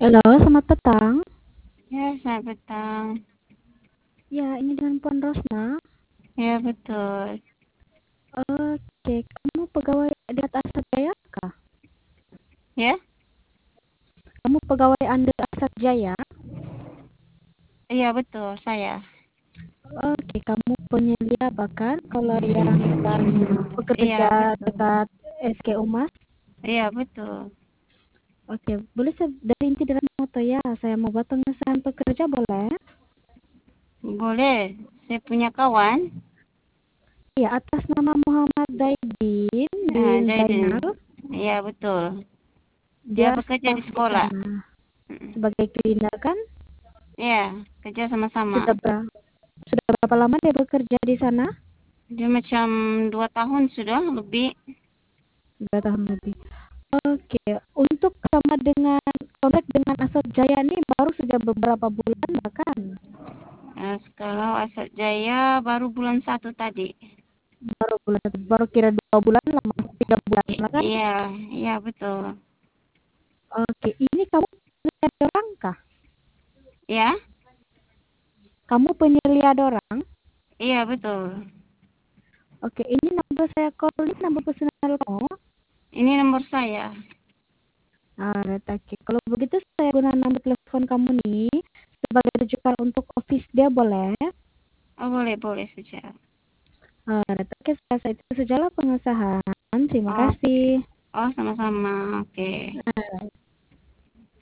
Halo, selamat petang. Ya, selamat petang. Ya, ini dengan Puan Rosna. Ya, betul. Oke, kamu pegawai di Asat Jaya kah? Ya, Kamu pegawai Anda Asat Jaya? iya betul, saya. Oke, kamu penyelia bahkan kalau yang Iya, bekerja betul. dekat SK Umas? Iya, betul. Oke, boleh saya dari inti dari moto ya. Saya mau buat pengesahan pekerja boleh? Boleh, saya punya kawan. Ya, atas nama Muhammad Daidin bin Zaidin. Zainal. Iya, betul. Dia Dia bekerja di staf di sekolah. sana Mm. sebagai cleaner kan? Iya, kerja sama-sama. Sudah berapa lama dia bekerja di sana? Dia macam 2 tahun sudah lebih. 2 tahun lebih. Oke, untuk sama dengan kontrak dengan Asot Jaya ini baru saja beberapa bulan bahkan Kalau Asad Jaya baru bulan 1 tadi. baru kira 2 bulan lah, masih 3 bulan lah kan? Iya, iya betul. Oke, ini kamu penyelia dorang kah? Ya, Kamu penyelia dorang? iya betul. Oke, ini nomor saya call ini nomor personal kamu. Ini nomor saya. Oke. Kalau begitu saya guna nomor telepon kamu nih sebagai rujukan untuk office dia boleh? Oh, boleh, boleh saja. Oke, saya itu sajalah pengesahan. Terima Oh, kasih. oh sama-sama. Oke.